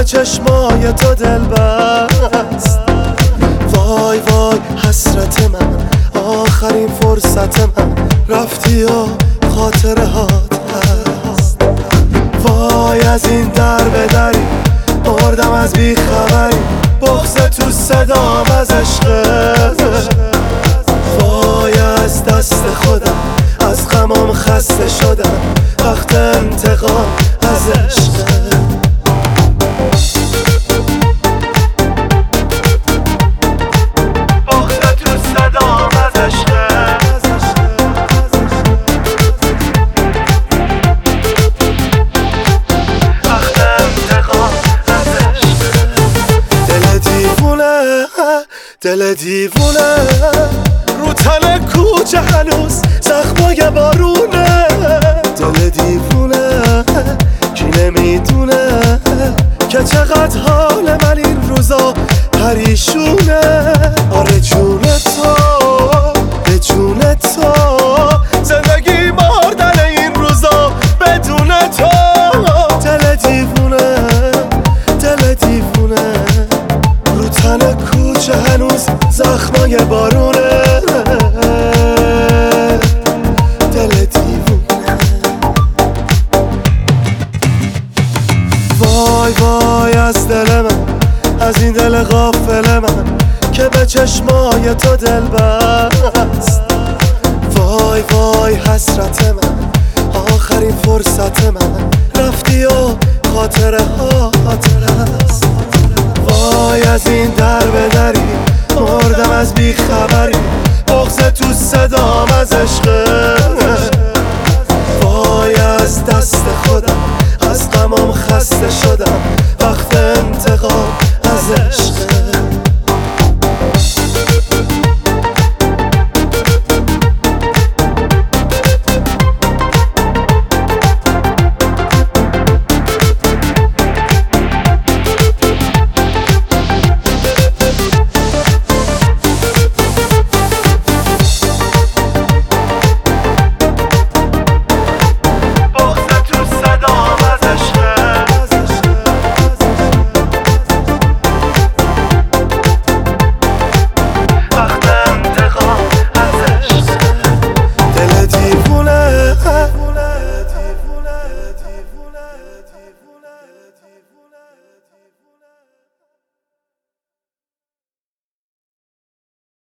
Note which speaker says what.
Speaker 1: چشمای تو دل بست. وای وای حسرت من، آخرین فرصت من، رفتی و خاطره هات هست. وای از این در به دری مردم از بیخبری، بغض تو صدام از عشقت. وای از دست خودم، از غمام خسته شدم، وقت انتقام از عشقت. دل دیوونه رو تن کوچه هنوز زخمای بارونه. دل دیوونه کی نمیدونه که چقدر حال من این روزا پریشونه. آره جون تو به جون تو، زندگی مردن این روزا بدون تو. دل دیوونه دل دیوونه رو تن کوچه هنوز زخمای بارونه. دل دیوونه. وای وای از دل من، از این دل غافل من که به چشمای تو دل بست. وای وای حسرت من، آخرین فرصت من، رفتی و خاطره هست. وای از این در به دری مردم از بیخبری، بغض تو صدام از عشقت. وای از دست خودم، از غمام خسته شدم،